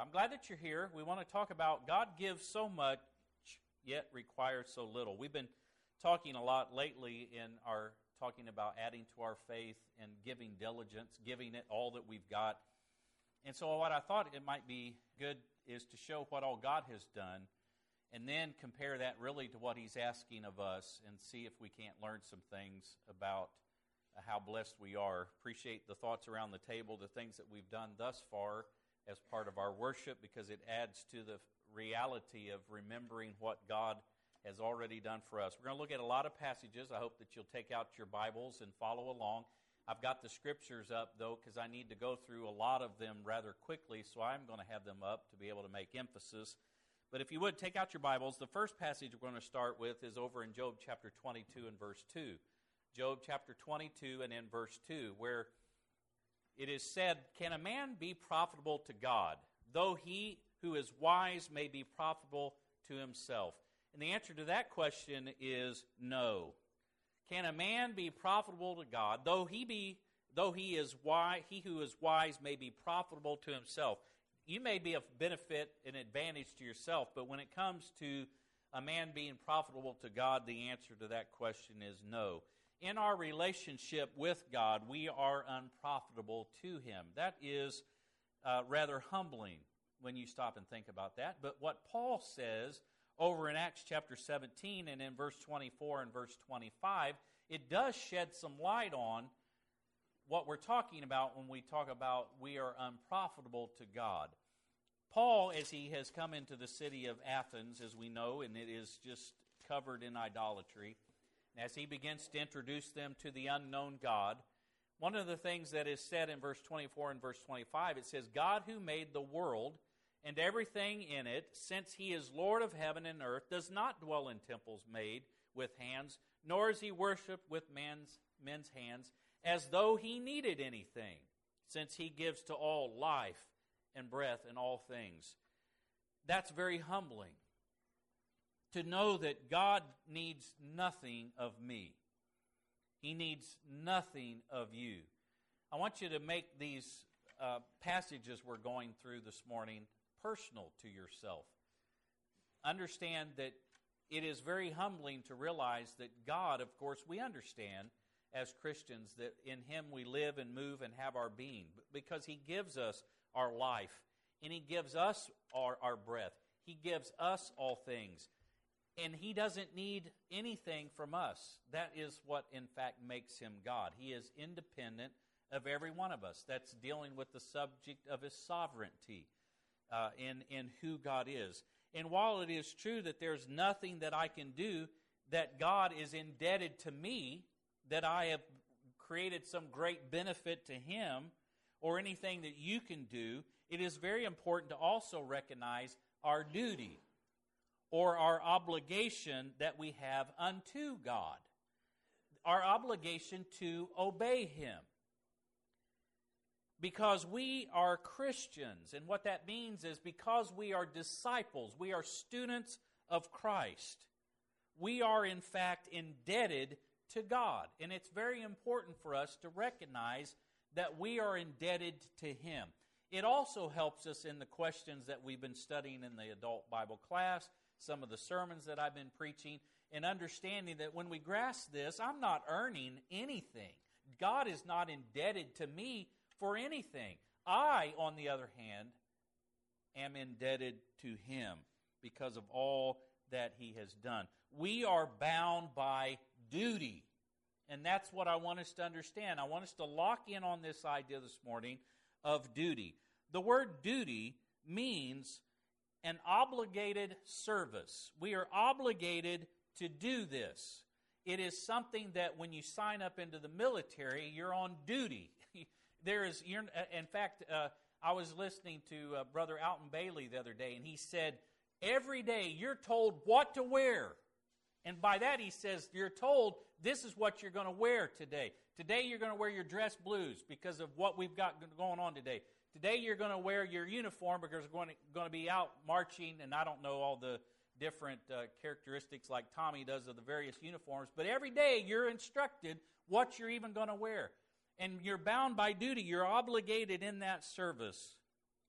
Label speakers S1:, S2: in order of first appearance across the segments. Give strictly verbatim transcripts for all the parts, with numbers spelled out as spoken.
S1: I'm glad that you're here. We want to talk about God gives so much, yet requires so little. We've been talking a lot lately in our talking about adding to our faith and giving diligence, giving it all that we've got. And so what I thought it might be good is to show what all God has done and then compare that really to what He's asking of us and see if we can't learn some things about how blessed we are. Appreciate the thoughts around the table, the things that we've done thus far as part of our worship, because it adds to the reality of remembering what God has already done for us. We're going to look at a lot of passages. I hope that you'll take out your Bibles and follow along. I've got the scriptures up, though, because I need to go through a lot of them rather quickly, so I'm going to have them up to be able to make emphasis. But if you would, take out your Bibles. The first passage we're going to start with is over in Job chapter twenty-two and verse two. Job chapter twenty-two and in verse two, where it is said, "Can a man be profitable to God, though he who is wise may be profitable to himself?" And the answer to that question is no. Can a man be profitable to God, though he be though he is wise, he who is wise may be profitable to himself? You may be of benefit and advantage to yourself, but when it comes to a man being profitable to God, the answer to that question is no. In our relationship with God, we are unprofitable to Him. That is uh, rather humbling when you stop and think about that. But what Paul says over in Acts chapter seventeen and in verse twenty-four and verse twenty-five, it does shed some light on what we're talking about when we talk about we are unprofitable to God. Paul, as he has come into the city of Athens, as we know, and it is just covered in idolatry, as he begins to introduce them to the unknown God, one of the things that is said in verse twenty-four and verse twenty-five, it says, "God who made the world and everything in it, since He is Lord of heaven and earth, does not dwell in temples made with hands, nor is He worshipped with man's, men's hands, as though He needed anything, since He gives to all life and breath and all things." That's very humbling, to know that God needs nothing of me. He needs nothing of you. I want you to make these uh, passages we're going through this morning personal to yourself. Understand that it is very humbling to realize that God, of course, we understand as Christians that in Him we live and move and have our being, because He gives us our life and He gives us our, our breath. He gives us all things. And He doesn't need anything from us. That is what, in fact, makes Him God. He is independent of every one of us. That's dealing with the subject of His sovereignty uh, in, in who God is. And while it is true that there's nothing that I can do that God is indebted to me, that I have created some great benefit to Him, or anything that you can do, it is very important to also recognize our duty, or our obligation that we have unto God, our obligation to obey Him. Because we are Christians, and what that means is because we are disciples, we are students of Christ, we are in fact indebted to God. And it's very important for us to recognize that we are indebted to Him. It also helps us in the questions that we've been studying in the adult Bible class, some of the sermons that I've been preaching, and understanding that when we grasp this, I'm not earning anything. God is not indebted to me for anything. I, on the other hand, am indebted to Him because of all that He has done. We are bound by duty, and that's what I want us to understand. I want us to lock in on this idea this morning of duty. The word duty means an obligated service. We are obligated to do this. It is something that when you sign up into the military, you're on duty. There is, you're, in fact, uh, I was listening to uh, Brother Alton Bailey the other day, and he said, every day you're told what to wear. And by that he says, you're told this is what you're going to wear today. Today you're going to wear your dress blues because of what we've got going on today. Today you're going to wear your uniform because we're going to, going to be out marching, and I don't know all the different uh, characteristics like Tommy does of the various uniforms, but every day you're instructed what you're even going to wear. And you're bound by duty. You're obligated in that service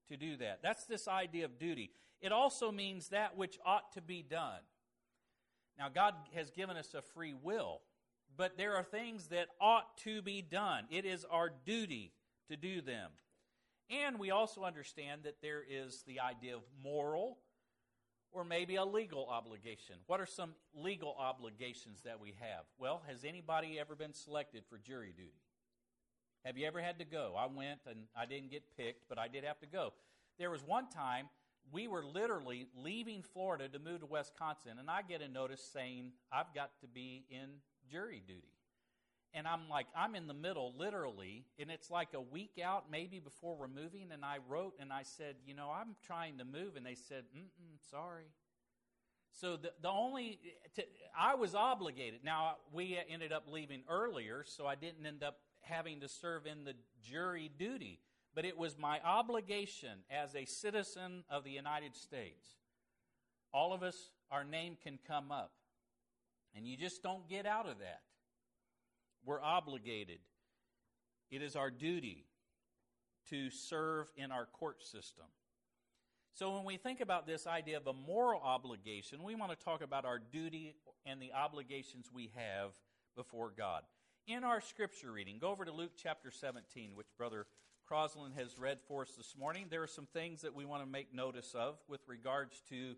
S1: to do that. That's this idea of duty. It also means that which ought to be done. Now, God has given us a free will, but there are things that ought to be done. It is our duty to do them. And we also understand that there is the idea of moral or maybe a legal obligation. What are some legal obligations that we have? Well, has anybody ever been selected for jury duty? Have you ever had to go? I went and I didn't get picked, but I did have to go. There was one time we were literally leaving Florida to move to Wisconsin, and I get a notice saying I've got to be in jury duty. And I'm like, I'm in the middle, literally, and it's like a week out maybe before we're moving, and I wrote and I said, you know, I'm trying to move, and they said, mm-mm, sorry. So the, the only, to, I was obligated. Now, we ended up leaving earlier, so I didn't end up having to serve in the jury duty. But it was my obligation as a citizen of the United States. All of us, our name can come up. And you just don't get out of that. We're obligated. It is our duty to serve in our court system. So when we think about this idea of a moral obligation, we want to talk about our duty and the obligations we have before God. In our scripture reading, go over to Luke chapter seventeen, which Brother Crosland has read for us this morning. There are some things that we want to make notice of with regards to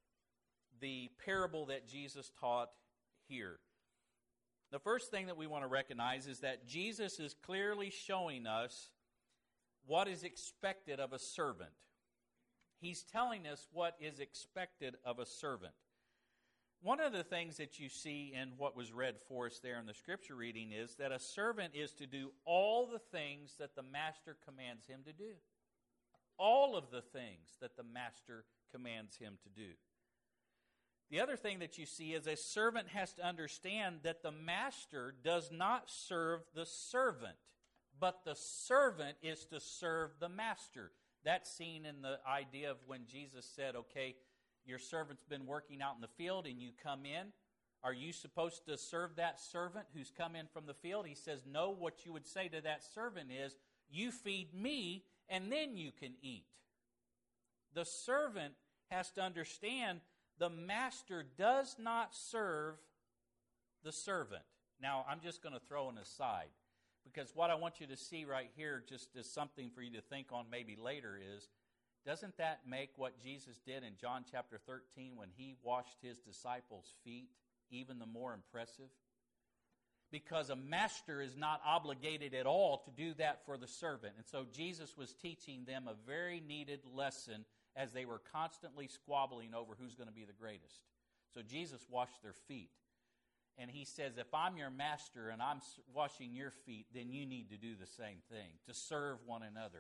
S1: the parable that Jesus taught here. The first thing that we want to recognize is that Jesus is clearly showing us what is expected of a servant. He's telling us what is expected of a servant. One of the things that you see in what was read for us there in the scripture reading is that a servant is to do all the things that the master commands him to do. All of the things that the master commands him to do. The other thing that you see is a servant has to understand that the master does not serve the servant, but the servant is to serve the master. That's seen in the idea of when Jesus said, okay, your servant's been working out in the field and you come in. Are you supposed to serve that servant who's come in from the field? He says, no, what you would say to that servant is, you feed me and then you can eat. The servant has to understand the master does not serve the servant. Now, I'm just going to throw an aside, because what I want you to see right here, just as something for you to think on maybe later, is, doesn't that make what Jesus did in John chapter thirteen when he washed his disciples' feet even the more impressive? Because a master is not obligated at all to do that for the servant. And so Jesus was teaching them a very needed lesson as they were constantly squabbling over who's going to be the greatest. So Jesus washed their feet. And he says, if I'm your master and I'm washing your feet, then you need to do the same thing, to serve one another.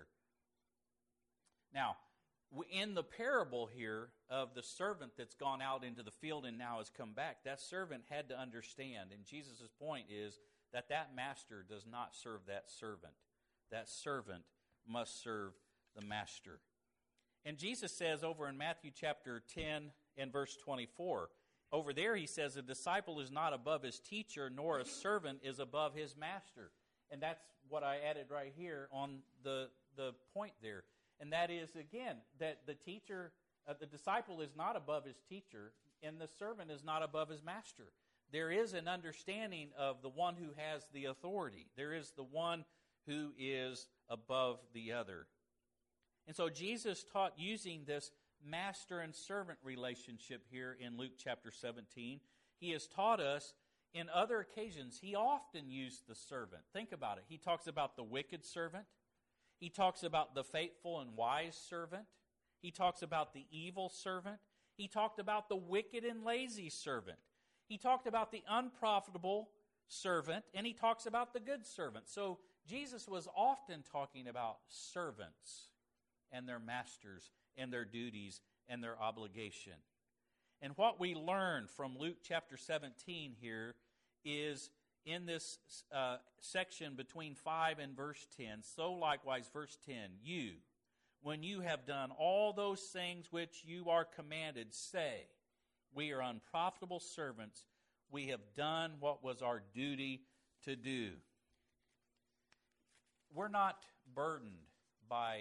S1: Now, in the parable here of the servant that's gone out into the field and now has come back, that servant had to understand, and Jesus' point is that that master does not serve that servant. That servant must serve the master. And Jesus says over in Matthew chapter ten and verse twenty-four, over there he says, a disciple is not above his teacher, nor a servant is above his master. And that's what I added right here on the, the point there. And that is, again, that the teacher, uh, the disciple is not above his teacher, and the servant is not above his master. There is an understanding of the one who has the authority. There is the one who is above the other. And so Jesus taught using this master and servant relationship here in Luke chapter seventeen. He has taught us in other occasions. He often used the servant. Think about it. He talks about the wicked servant. He talks about the faithful and wise servant. He talks about the evil servant. He talked about the wicked and lazy servant. He talked about the unprofitable servant, and he talks about the good servant. So Jesus was often talking about servants and their masters and their duties and their obligation. And what we learn from Luke chapter seventeen here is in this uh, section between five and verse ten, so likewise verse ten, you, when you have done all those things which you are commanded, say, we are unprofitable servants. We have done what was our duty to do. We're not burdened by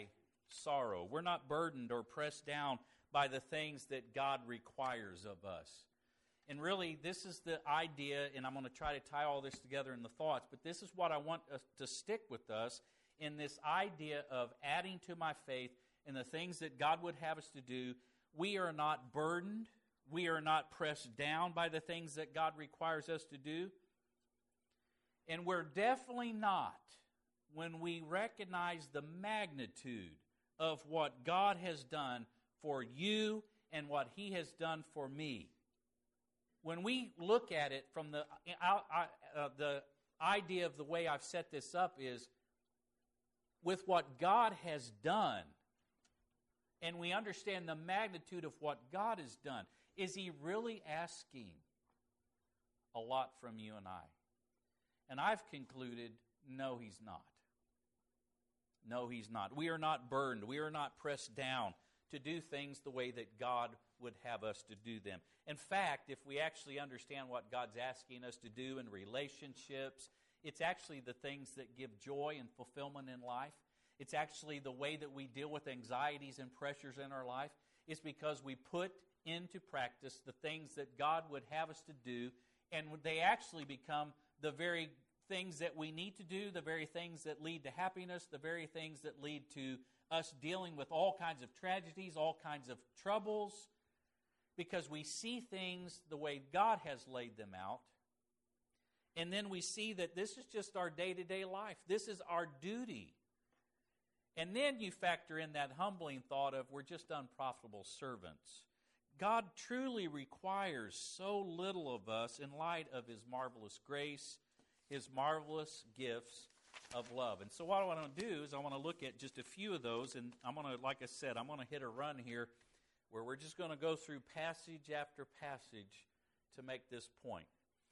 S1: sorrow. We're not burdened or pressed down by the things that God requires of us. And really, this is the idea, and I'm going to try to tie all this together in the thoughts, but this is what I want us to stick with us in this idea of adding to my faith and the things that God would have us to do. We are not burdened. We are not pressed down by the things that God requires us to do. And we're definitely not when we recognize the magnitude of what God has done for you and what He has done for me. When we look at it from the, uh, the idea of the way I've set this up is, with what God has done, and we understand the magnitude of what God has done, is He really asking a lot from you and I? And I've concluded, no, He's not. No, He's not. We are not burdened. We are not pressed down to do things the way that God would have us to do them. In fact, if we actually understand what God's asking us to do in relationships, it's actually the things that give joy and fulfillment in life. It's actually the way that we deal with anxieties and pressures in our life. It's because we put into practice the things that God would have us to do, and they actually become the very things that we need to do, the very things that lead to happiness, the very things that lead to us dealing with all kinds of tragedies, all kinds of troubles, because we see things the way God has laid them out. And then we see that this is just our day-to-day life. This is our duty. And then you factor in that humbling thought of we're just unprofitable servants. God truly requires so little of us in light of His marvelous grace, His marvelous gifts of love. And so what I want to do is I want to look at just a few of those, and I'm going to, like I said, I'm going to hit a run here where we're just going to go through passage after passage to make this point.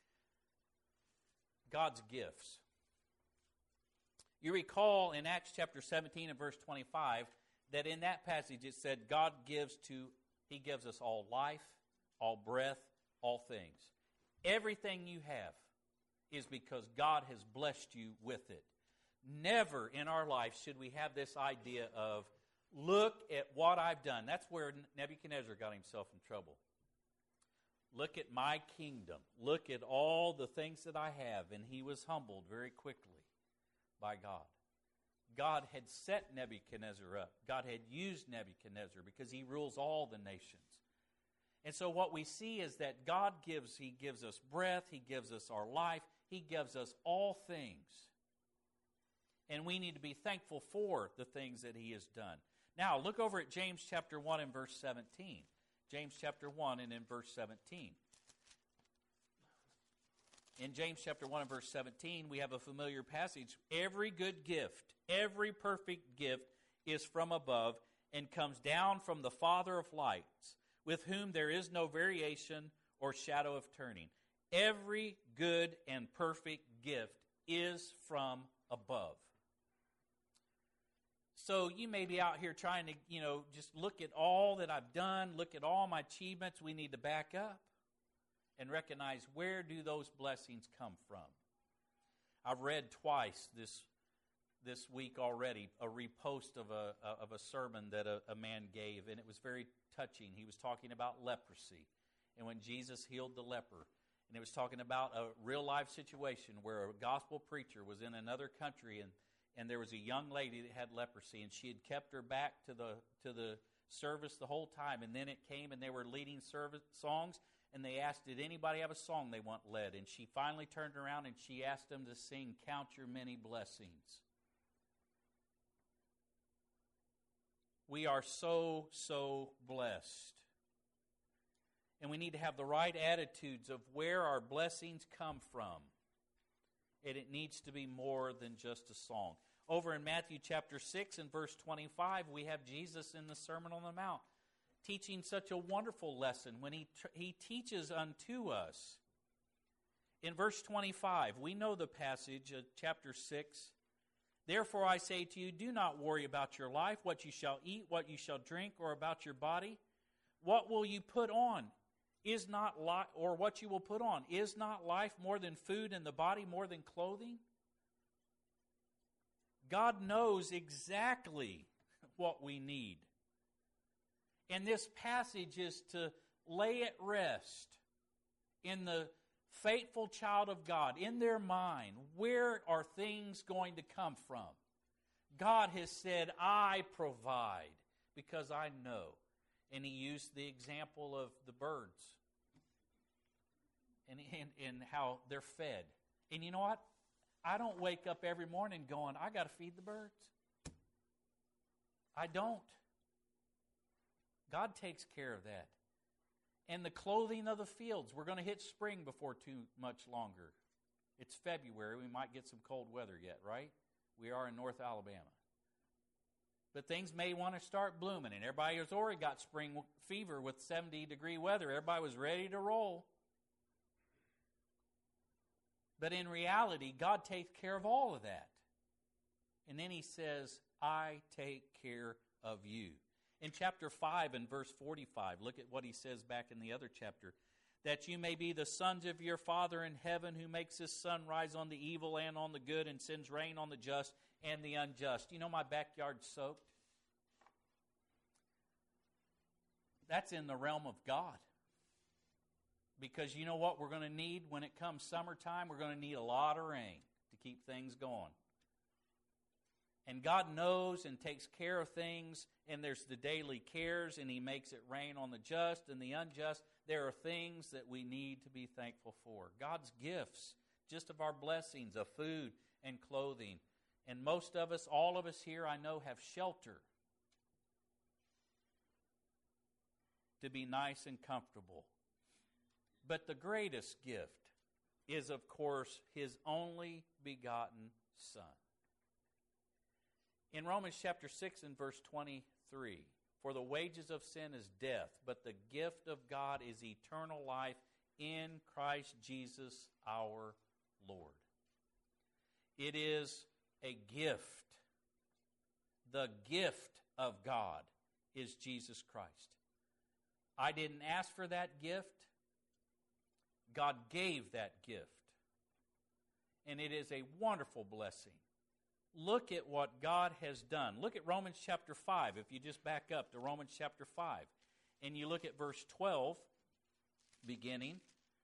S1: God's gifts. You recall in Acts chapter seventeen and verse twenty-five that in that passage it said God gives to, He gives us all life, all breath, all things. Everything you have is because God has blessed you with it. Never in our life should we have this idea of, look at what I've done. That's where Nebuchadnezzar got himself in trouble. Look at my kingdom. Look at all the things that I have. And he was humbled very quickly by God. God had set Nebuchadnezzar up. God had used Nebuchadnezzar because he rules all the nations. And so what we see is that God gives, He gives us breath, He gives us our life, He gives us all things. And we need to be thankful for the things that He has done. Now, look over at James chapter one and verse seventeen. James chapter one and in verse seventeen. In James chapter one and verse seventeen, we have a familiar passage. Every good gift, every perfect gift is from above and comes down from the Father of lights, with whom there is no variation or shadow of turning. Every good and perfect gift is from above. So you may be out here trying to, you know, just look at all that I've done, look at all my achievements. We need to back up and recognize, where do those blessings come from? I've read twice this this week already a repost of a of a sermon that a, a man gave, and it was very touching. He was talking about leprosy, and when Jesus healed the leper, and it was talking about a real life situation where a gospel preacher was in another country, and and there was a young lady that had leprosy, and she had kept her back to the to the service the whole time, and then it came, and they were leading service songs, and they asked, did anybody have a song they want led? And she finally turned around and she asked them to sing Count Your Many Blessings. We are so, so blessed. And we need to have the right attitudes of where our blessings come from. And it needs to be more than just a song. Over in Matthew chapter six and verse twenty-five, we have Jesus in the Sermon on the Mount teaching such a wonderful lesson when he, he teaches unto us. In verse twenty-five, we know the passage of chapter six. Therefore I say to you, do not worry about your life, what you shall eat, what you shall drink, or about your body. What will you put on? Is not life, or what you will put on, is not life more than food and the body more than clothing? God knows exactly what we need. And this passage is to lay at rest in the faithful child of God, in their mind, where are things going to come from? God has said, I provide, because I know. And He used the example of the birds and, and, and how they're fed. And you know what? I don't wake up every morning going, I got to feed the birds. I don't. God takes care of that. And the clothing of the fields. We're going to hit spring before too much longer. It's February. We might get some cold weather yet, right? We are in North Alabama. But things may want to start blooming. And everybody has already got spring fever with seventy degree weather. Everybody was ready to roll. But in reality, God takes care of all of that. And then He says, I take care of you. In chapter five and verse forty-five, look at what He says back in the other chapter. That you may be the sons of your Father in heaven, who makes His sun rise on the evil and on the good, and sends rain on the just and the unjust. You know my backyard's soaked? That's in the realm of God. Because you know what we're going to need when it comes summertime? We're going to need a lot of rain to keep things going. And God knows and takes care of things, and there's the daily cares, and He makes it rain on the just and the unjust. There are things that we need to be thankful for. God's gifts, just of our blessings of food and clothing. And most of us, all of us here, I know, have shelter to be nice and comfortable. But the greatest gift is, of course, His only begotten Son. In Romans chapter six and verse twenty-three, for the wages of sin is death, but the gift of God is eternal life in Christ Jesus our Lord. It is a gift. The gift of God is Jesus Christ. I didn't ask for that gift. God gave that gift. And it is a wonderful blessing. Look at what God has done. Look at Romans chapter five. If you just back up to Romans chapter five, and you look at verse twelve, beginning.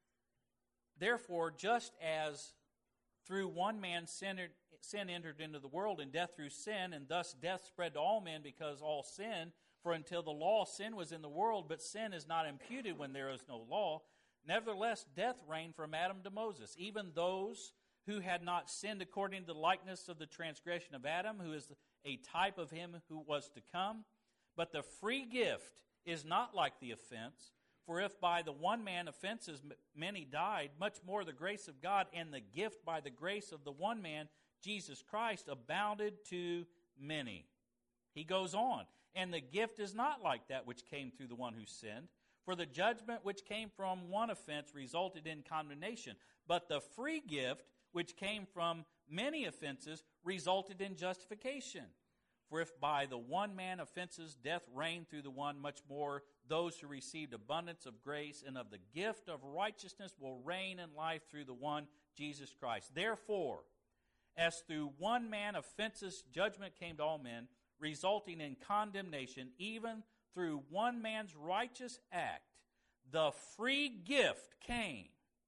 S1: Therefore, just as through one man sin, sin entered into the world, and death through sin, and thus death spread to all men because all sinned, for until the law, sin was in the world, but sin is not imputed when there is no law. Nevertheless, death reigned from Adam to Moses, even those who had not sinned according to the likeness of the transgression of Adam, who is a type of him who was to come. But the free gift is not like the offense. For if by the one man offenses many died, much more the grace of God and the gift by the grace of the one man, Jesus Christ, abounded to many. He goes on, and the gift is not like that which came through the one who sinned. For the judgment which came from one offense resulted in condemnation, but the free gift which came from many offenses resulted in justification. For if by the one man offenses death reigned through the one, much more those who received abundance of grace and of the gift of righteousness will reign in life through the one, Jesus Christ. Therefore, as through one man offenses judgment came to all men, resulting in condemnation, even through one man's righteous act, the free gift came.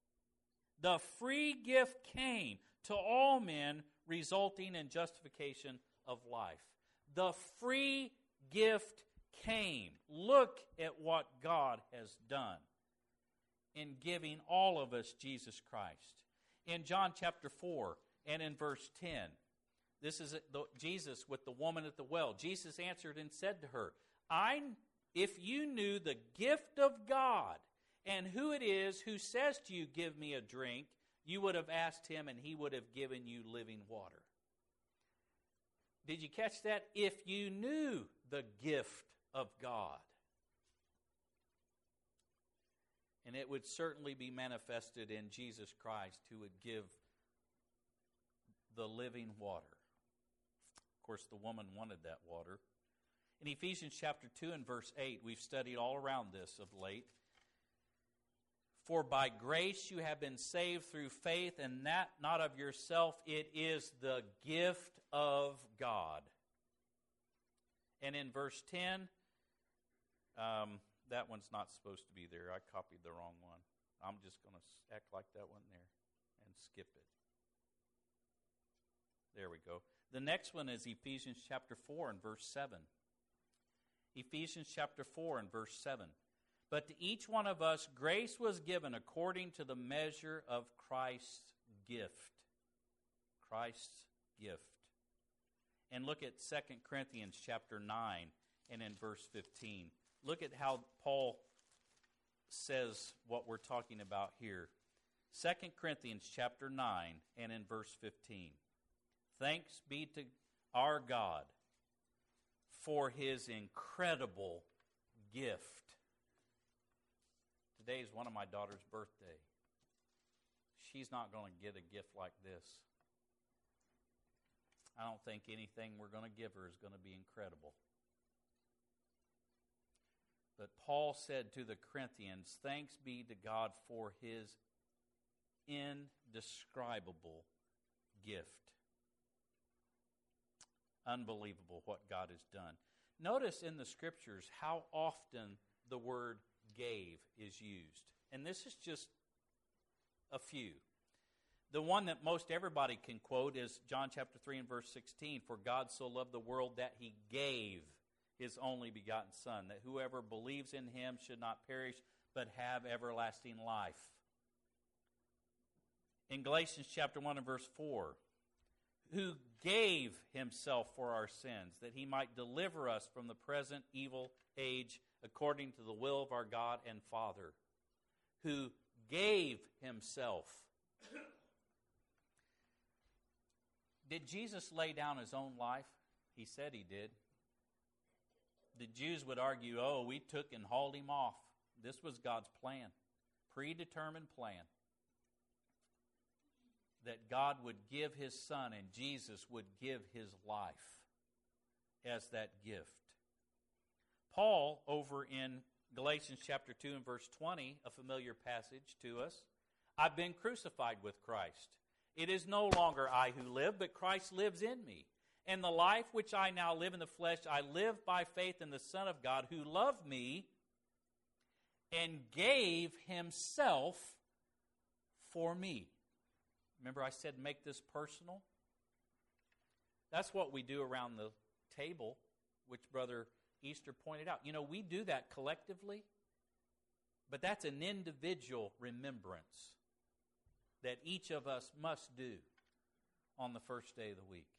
S1: The free gift came to all men, resulting in justification of life. The free gift came. Look at what God has done in giving all of us Jesus Christ. In John chapter four and in verse ten, this is Jesus with the woman at the well. Jesus answered and said to her, I, if you knew the gift of God and who it is who says to you, give me a drink, you would have asked him and he would have given you living water. Did you catch that? If you knew the gift of God. And it would certainly be manifested in Jesus Christ, who would give the living water. Of course, the woman wanted that water. In Ephesians chapter two and verse eight, we've studied all around this of late. For by grace you have been saved through faith, and that not of yourself, it is the gift of God. And in verse ten, um, that one's not supposed to be there. I copied the wrong one. I'm just going to act like that one there and skip it. There we go. The next one is Ephesians chapter four and verse seven. Ephesians chapter four and verse seven. But to each one of us grace was given according to the measure of Christ's gift. Christ's gift. And look at Second Corinthians chapter nine and in verse fifteen. Look at how Paul says what we're talking about here. Second Corinthians chapter nine and in verse fifteen. Thanks be to our God for His incredible gift. Today is one of my daughter's birthday. She's not going to get a gift like this. I don't think anything we're going to give her is going to be incredible. But Paul said to the Corinthians, thanks be to God for His indescribable gift. Unbelievable what God has done. Notice in the Scriptures how often the word gave is used. And this is just a few. The one that most everybody can quote is John chapter three and verse sixteen. For God so loved the world that He gave His only begotten Son, that whoever believes in Him should not perish, but have everlasting life. In Galatians chapter one and verse four, who gave Himself for our sins, that He might deliver us from the present evil age, according to the will of our God and Father, who gave Himself. Did Jesus lay down His own life? He said He did. The Jews would argue, oh, we took and hauled Him off. This was God's plan, predetermined plan, that God would give His Son and Jesus would give His life as that gift. Paul, over in Galatians chapter two and verse twenty, a familiar passage to us, I've been crucified with Christ. It is no longer I who live, but Christ lives in me. And the life which I now live in the flesh, I live by faith in the Son of God, who loved me and gave Himself for me. Remember I said make this personal? That's what we do around the table, which Brother Easter pointed out. You know, we do that collectively, but that's an individual remembrance that each of us must do on the first day of the week.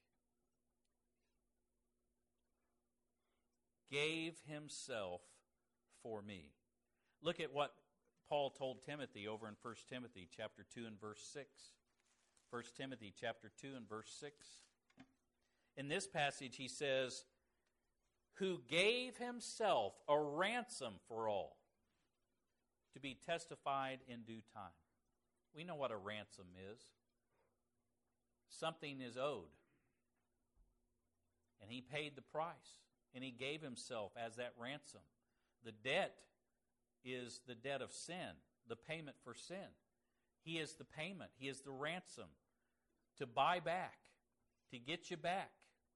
S1: Gave Himself for me. Look at what Paul told Timothy over in First Timothy chapter two and verse six. First Timothy chapter two and verse six. In this passage he says, who gave Himself a ransom for all, to be testified in due time. We know what a ransom is. Something is owed. And He paid the price. And He gave Himself as that ransom. The debt is the debt of sin, the payment for sin. He is the payment. He is the ransom to buy back, to get you back.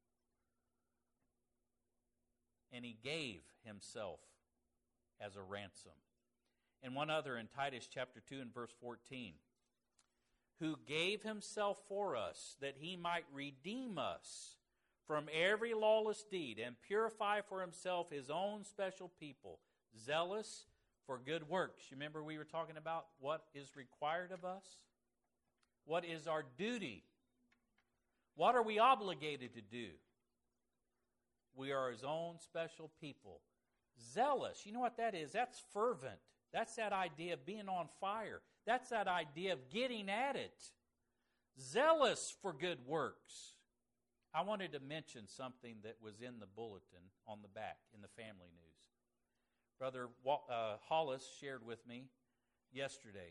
S1: And He gave Himself as a ransom. And one other in Titus chapter two and verse fourteen. Who gave Himself for us, that He might redeem us from every lawless deed and purify for Himself His own special people, zealous for good works. You remember we were talking about what is required of us? What is our duty? What are we obligated to do? We are His own special people. Zealous, you know what that is? That's fervent. That's that idea of being on fire. That's that idea of getting at it. Zealous for good works. I wanted to mention something that was in the bulletin on the back in the family news. Brother uh, Hollis shared with me yesterday.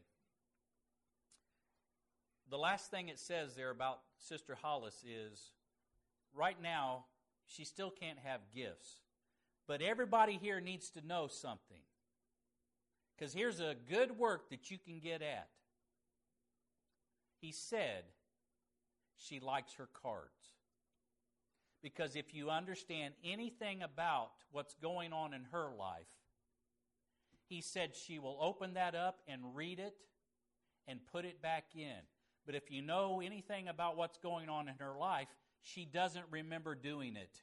S1: The last thing it says there about Sister Hollis is, right now, she still can't have gifts. But everybody here needs to know something. Because here's a good work that you can get at. He said she likes her cards. Because if you understand anything about what's going on in her life, he said she will open that up and read it and put it back in. But if you know anything about what's going on in her life, she doesn't remember doing it.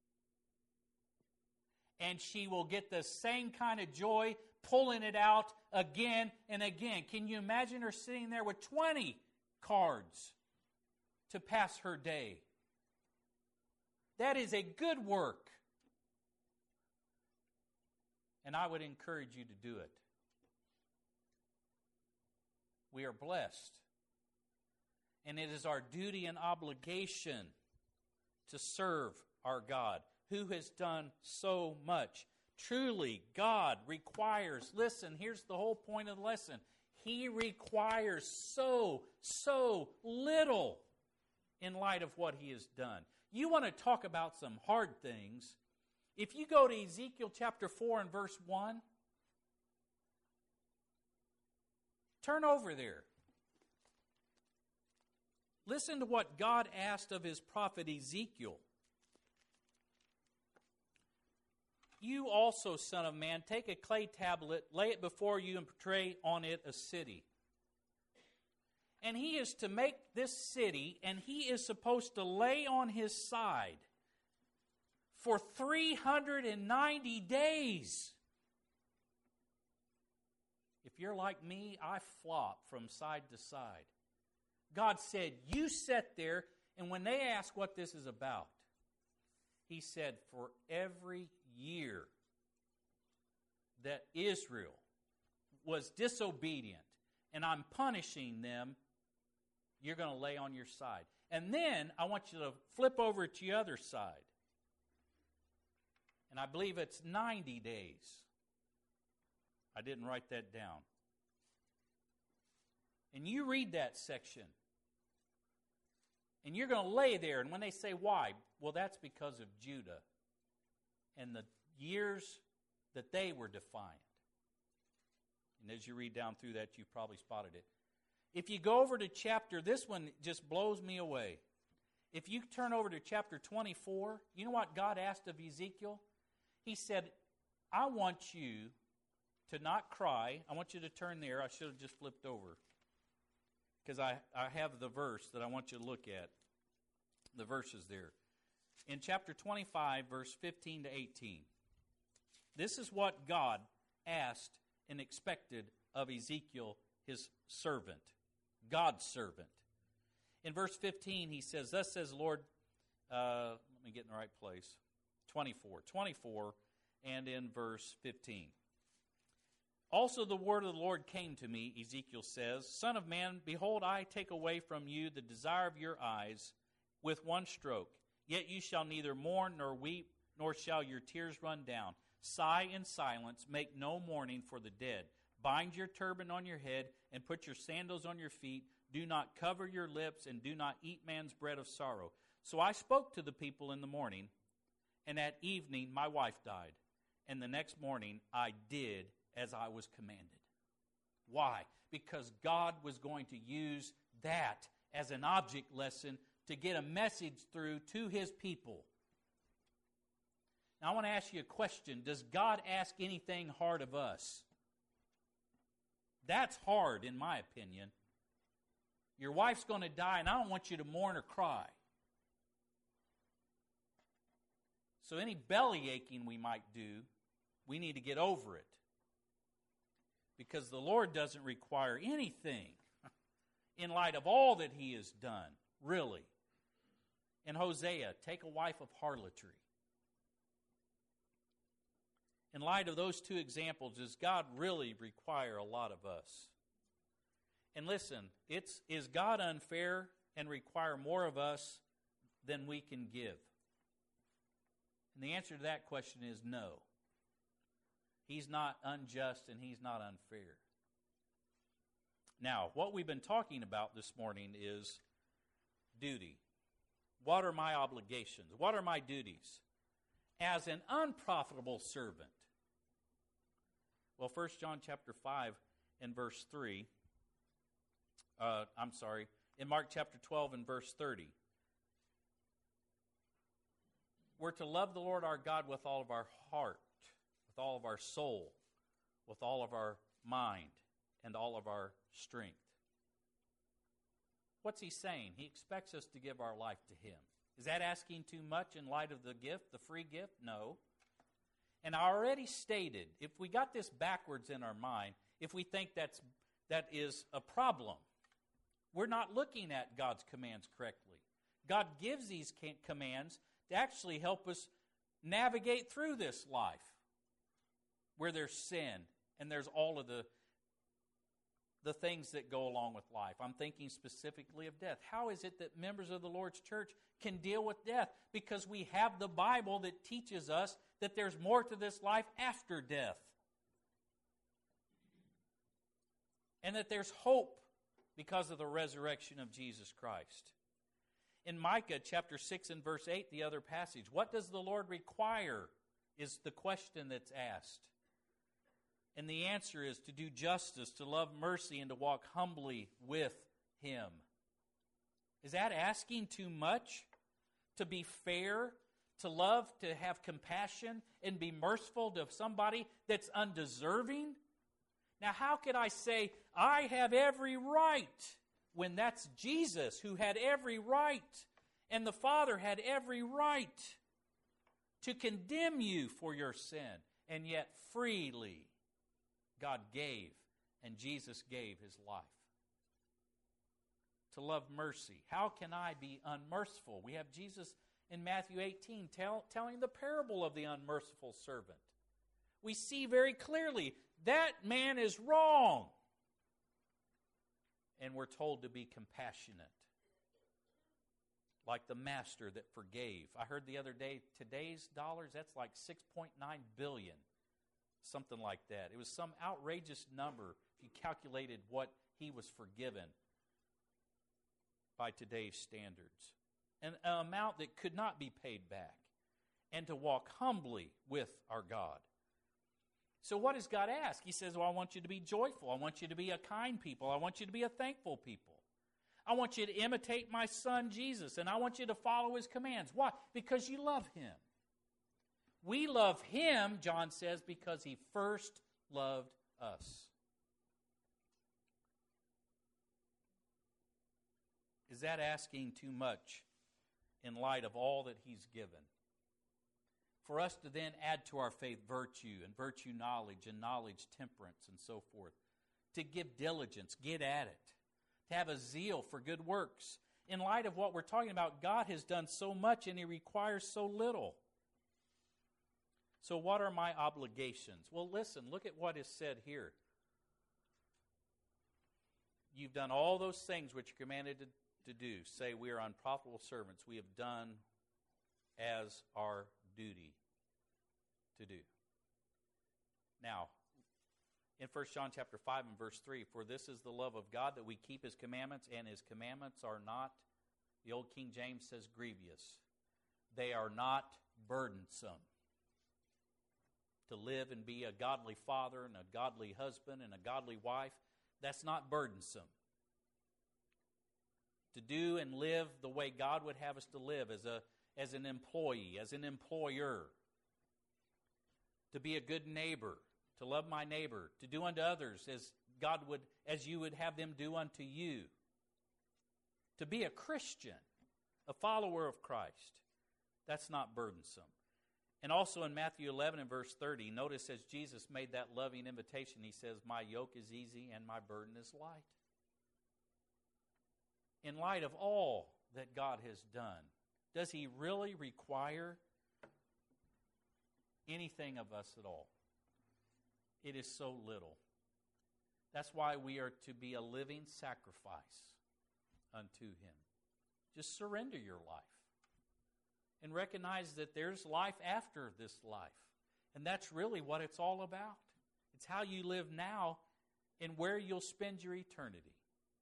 S1: And she will get the same kind of joy pulling it out again and again. Can you imagine her sitting there with twenty cards to pass her day? That is a good work. And I would encourage you to do it. We are blessed. And it is our duty and obligation to serve our God, who has done so much. Truly, God requires, listen, here's the whole point of the lesson. He requires so, so little in light of what He has done. You want to talk about some hard things. If you go to Ezekiel chapter four and verse one, turn over there. Listen to what God asked of His prophet Ezekiel. You also, son of man, take a clay tablet, lay it before you, and portray on it a city. And he is to make this city, and he is supposed to lay on his side for three hundred ninety days. If you're like me, I flop from side to side. God said, you sit there, and when they ask what this is about, He said, for every year that Israel was disobedient, and I'm punishing them, you're going to lay on your side. And then I want you to flip over to the other side. And I believe it's ninety days. I didn't write that down. And you read that section. And you're going to lay there. And when they say why, well, that's because of Judah and the years that they were defiant. And as you read down through that, you've probably spotted it. If you go over to chapter, this one just blows me away. If you turn over to chapter twenty-four, you know what God asked of Ezekiel? He said, I want you to not cry. I want you to turn there. I should have just flipped over. Because I, I have the verse that I want you to look at. The verses there. In chapter twenty-five, verse fifteen to eighteen. This is what God asked and expected of Ezekiel, his servant. God's servant. In verse fifteen, he says, thus says the Lord, uh, let me get in the right place. twenty-four. twenty-four, and in verse fifteen. Also the word of the Lord came to me, Ezekiel says, Son of man, behold, I take away from you the desire of your eyes with one stroke. Yet you shall neither mourn nor weep, nor shall your tears run down. Sigh in silence, make no mourning for the dead. Bind your turban on your head, and put your sandals on your feet. Do not cover your lips, and do not eat man's bread of sorrow. So I spoke to the people in the morning, and at evening my wife died. And the next morning I did as I was commanded. Why? Because God was going to use that as an object lesson to get a message through to His people. Now I want to ask you a question. Does God ask anything hard of us? That's hard in my opinion. Your wife's going to die and I don't want you to mourn or cry. So any belly aching we might do, we need to get over it. Because the Lord doesn't require anything in light of all that He has done, really. In Hosea, take a wife of harlotry. In light of those two examples, does God really require a lot of us? And listen, it's is God unfair and require more of us than we can give? And the answer to that question is no. He's not unjust and He's not unfair. Now, what we've been talking about this morning is duty. What are my obligations? What are my duties as an unprofitable servant? Well, First John chapter five and verse three, uh, I'm sorry, in Mark chapter twelve and verse thirty. We're to love the Lord our God with all of our heart, with all of our soul, with all of our mind, and all of our strength. What's he saying? He expects us to give our life to him. Is that asking too much in light of the gift, the free gift? No. And I already stated, if we got this backwards in our mind, if we think that's that is a problem, we're not looking at God's commands correctly. God gives these commands to actually help us navigate through this life where there's sin and there's all of the, the things that go along with life. I'm thinking specifically of death. How is it that members of the Lord's church can deal with death? Because we have the Bible that teaches us that there's more to this life after death. And that there's hope because of the resurrection of Jesus Christ. In Micah chapter six and verse eight, the other passage, what does the Lord require is the question that's asked. And the answer is to do justice, to love mercy, and to walk humbly with him. Is that asking too much? To be fair, to love, to have compassion, and be merciful to somebody that's undeserving? Now, how could I say, I have every right, when that's Jesus who had every right, and the Father had every right to condemn you for your sin, and yet freely God gave, and Jesus gave his life. To love mercy. How can I be unmerciful? We have Jesus in Matthew eighteen tell, telling the parable of the unmerciful servant. We see very clearly that man is wrong. And we're told to be compassionate. Like the master that forgave. I heard the other day, today's dollars, that's like six point nine billion. Something like that. It was some outrageous number if you calculated what he was forgiven by today's standards. An amount that could not be paid back. And to walk humbly with our God. So what does God ask? He says, well, I want you to be joyful. I want you to be a kind people. I want you to be a thankful people. I want you to imitate my son Jesus. And I want you to follow his commands. Why? Because you love him. We love him, John says, because he first loved us. Is that asking too much in light of all that he's given? For us to then add to our faith virtue, and virtue knowledge, and knowledge temperance, and so forth. To give diligence, get at it. To have a zeal for good works. In light of what we're talking about, God has done so much and he requires so little. So what are my obligations? Well, listen, look at what is said here. You've done all those things which you're commanded to, to do. Say, we are unprofitable servants. We have done as our duty to do. Now, in First John chapter five and verse three, for this is the love of God, that we keep his commandments, and his commandments are not, the old King James says, grievous. They are not burdensome. To live and be a godly father and a godly husband and a godly wife, that's not burdensome. To do and live the way God would have us to live as a as an employee, as an employer. To be a good neighbor, to love my neighbor, to do unto others as God would, as you would have them do unto you. To be a Christian, a follower of Christ, that's not burdensome. And also in Matthew eleven and verse thirty, notice as Jesus made that loving invitation, he says, my yoke is easy and my burden is light. In light of all that God has done, does he really require anything of us at all? It is so little. That's why we are to be a living sacrifice unto him. Just surrender your life. And recognize that there's life after this life. And that's really what it's all about. It's how you live now and where you'll spend your eternity.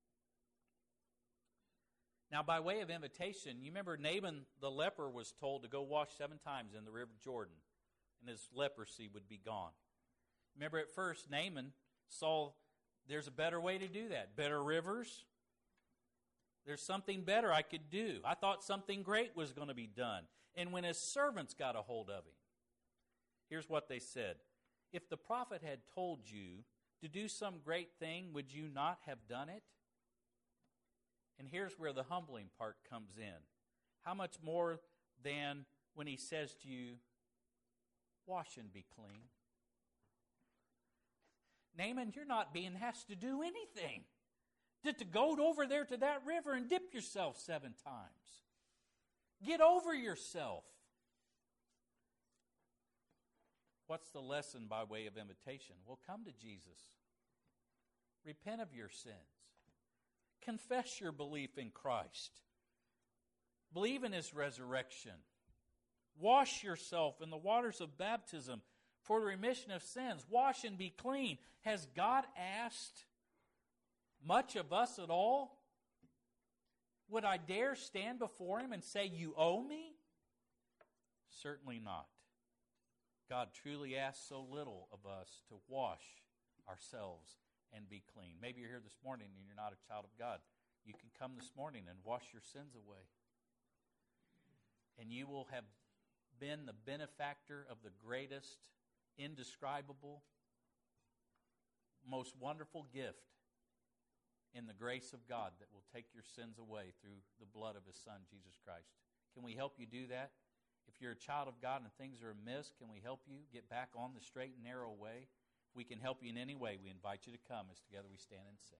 S1: Now, by way of invitation, you remember Naaman the leper was told to go wash seven times in the river Jordan, and his leprosy would be gone. Remember at first, Naaman saw there's a better way to do that. Better rivers, There's something better I could do. I thought something great was going to be done. And when his servants got a hold of him, here's what they said. If the prophet had told you to do some great thing, would you not have done it? And here's where the humbling part comes in. How much more than when he says to you, wash and be clean. Naaman, you're not being asked to do anything. Just to go over there to that river and dip yourself seven times. Get over yourself. What's the lesson by way of invitation? Well, come to Jesus. Repent of your sins. Confess your belief in Christ. Believe in His resurrection. Wash yourself in the waters of baptism for the remission of sins. Wash and be clean. Has God asked much of us at all? Would I dare stand before Him and say, you owe me? Certainly not. God truly asks so little of us to wash ourselves and be clean. Maybe you're here this morning and you're not a child of God. You can come this morning and wash your sins away. And you will have been the benefactor of the greatest, indescribable, most wonderful gift in the grace of God that will take your sins away through the blood of His Son, Jesus Christ. Can we help you do that? If you're a child of God and things are amiss, can we help you get back on the straight and narrow way? If we can help you in any way, we invite you to come as together we stand and sing.